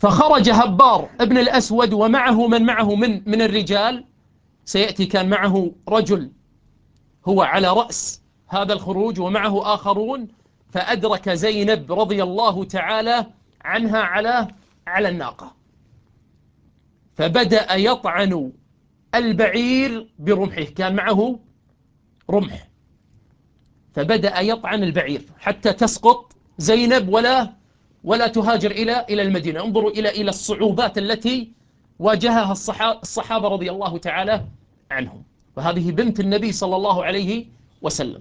فخرج هبار ابن الأسود ومعه من معه من الرجال، سيأتي كان معه رجل هو على رأس هذا الخروج ومعه آخرون، فأدرك زينب رضي الله تعالى عنها على الناقة، فبدأ يطعن البعير برمحه، كان معه رمح، فبدأ يطعن البعير حتى تسقط زينب ولا تهاجر إلى المدينة. انظروا إلى الصعوبات التي واجهها الصحابة رضي الله تعالى عنهم، وهذه بنت النبي صلى الله عليه وسلم.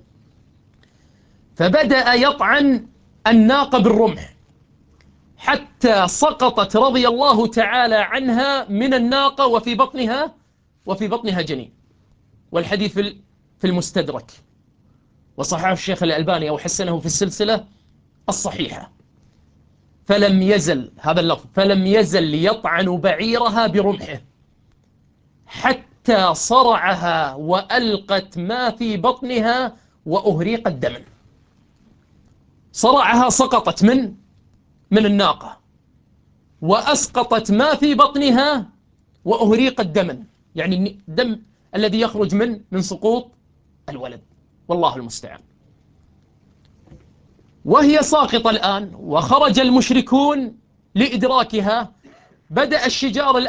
فبدأ يطعن الناقة بالرمح حتى سقطت رضي الله تعالى عنها من الناقة وفي بطنها جنين، والحديث في المستدرك، وصححه الشيخ الألباني أو حسنه في السلسلة الصحيحة. فلم يزل هذا اللفظ، فلم يزل يطعن بعيرها برمحه حتى صرعها وألقت ما في بطنها وأهريقت دما. صرعها، سقطت من الناقة، وأسقطت ما في بطنها وأهريقت دما، يعني الدم الذي يخرج من سقوط الولد، والله المستعان. وهي ساقطة الآن وخرج المشركون لإدراكها، بدأ الشجار